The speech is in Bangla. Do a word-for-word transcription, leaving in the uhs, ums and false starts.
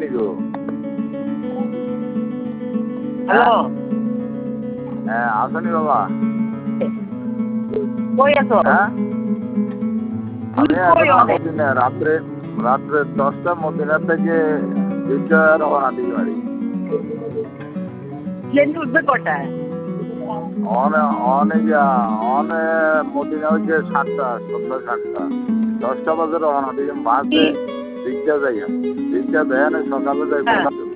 গো? হ্যালো, হ্যাঁ আসনি বাবা? কই আছো? হ্যাঁ আমি কই এখন অনেক? মদিনা রাত্রে রাত্রে দশটা মদিনা থেকে দুইটা রওনা দিই বাড়ি। প্লেন উঠবে কটায়? অনে অনেক অনে মদিনা হচ্ছে সাতটা সন্ধ্যা সাতটা দশটা বাজে রওনা দিই বাসে দিকটা যাই দিকটা দেয় না সকালে যাই হ্যাঁ।